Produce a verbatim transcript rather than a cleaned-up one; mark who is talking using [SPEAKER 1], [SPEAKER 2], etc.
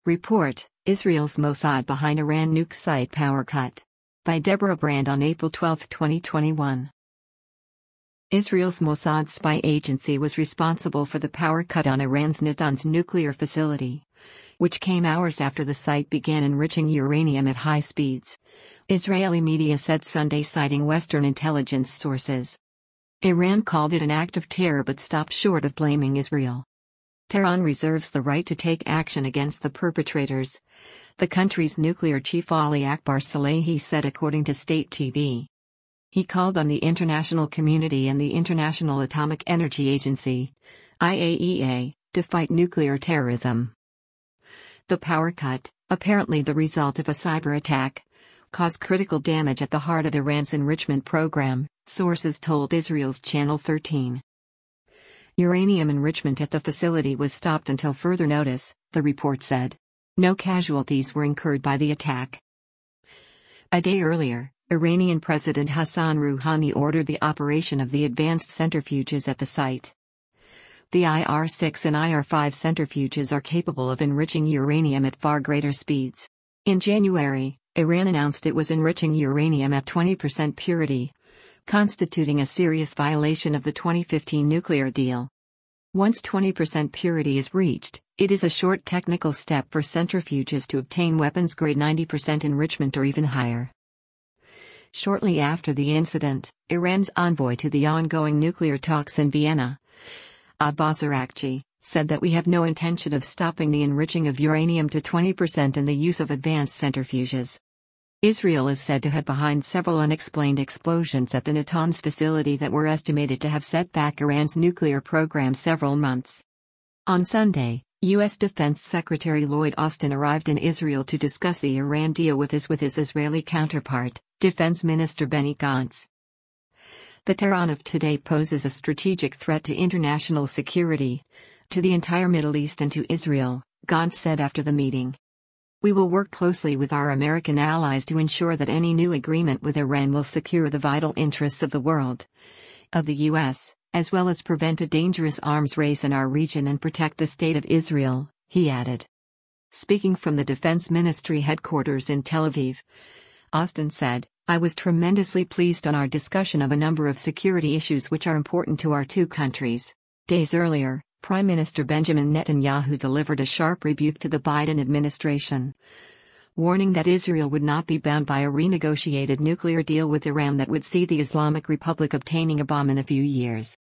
[SPEAKER 1] Report, Israel's Mossad behind Iran nuke site power cut. By Deborah Brand on April twelfth, twenty twenty-one. Israel's Mossad spy agency was responsible for the power cut on Iran's Natanz nuclear facility, which came hours after the site began enriching uranium at high speeds, Israeli media said Sunday, citing Western intelligence sources. Iran called it an act of terror but stopped short of blaming Israel. Tehran reserves the right to take action against the perpetrators, the country's nuclear chief Ali Akbar Salehi said, according to state T V. He called on the international community and the International Atomic Energy Agency, I A E A, to fight nuclear terrorism. The power cut, apparently the result of a cyber attack, caused critical damage at the heart of Iran's enrichment program, sources told Israel's Channel thirteen. Uranium enrichment at the facility was stopped until further notice, the report said. No casualties were incurred by the attack. A day earlier, Iranian President Hassan Rouhani ordered the operation of the advanced centrifuges at the site. The I R six and I R five centrifuges are capable of enriching uranium at far greater speeds. In January, Iran announced it was enriching uranium at twenty percent purity, constituting a serious violation of the twenty fifteen nuclear deal. Once twenty percent purity is reached, it is a short technical step for centrifuges to obtain weapons-grade ninety percent enrichment or even higher. Shortly after the incident, Iran's envoy to the ongoing nuclear talks in Vienna, Abbas Araghchi, said that we have no intention of stopping the enriching of uranium to twenty percent and the use of advanced centrifuges. Israel is said to have behind several unexplained explosions at the Natanz facility that were estimated to have set back Iran's nuclear program several months. On Sunday, U S Defense Secretary Lloyd Austin arrived in Israel to discuss the Iran deal with his with his Israeli counterpart, Defense Minister Benny Gantz. The Tehran of today poses a strategic threat to international security, to the entire Middle East and to Israel, Gantz said after the meeting. We will work closely with our American allies to ensure that any new agreement with Iran will secure the vital interests of the world, of the U S, as well as prevent a dangerous arms race in our region and protect the State of Israel, he added. Speaking from the Defense Ministry headquarters in Tel Aviv, Austin said, I was tremendously pleased on our discussion of a number of security issues which are important to our two countries. Days earlier, Prime Minister Benjamin Netanyahu delivered a sharp rebuke to the Biden administration, warning that Israel would not be bound by a renegotiated nuclear deal with Iran that would see the Islamic Republic obtaining a bomb in a few years.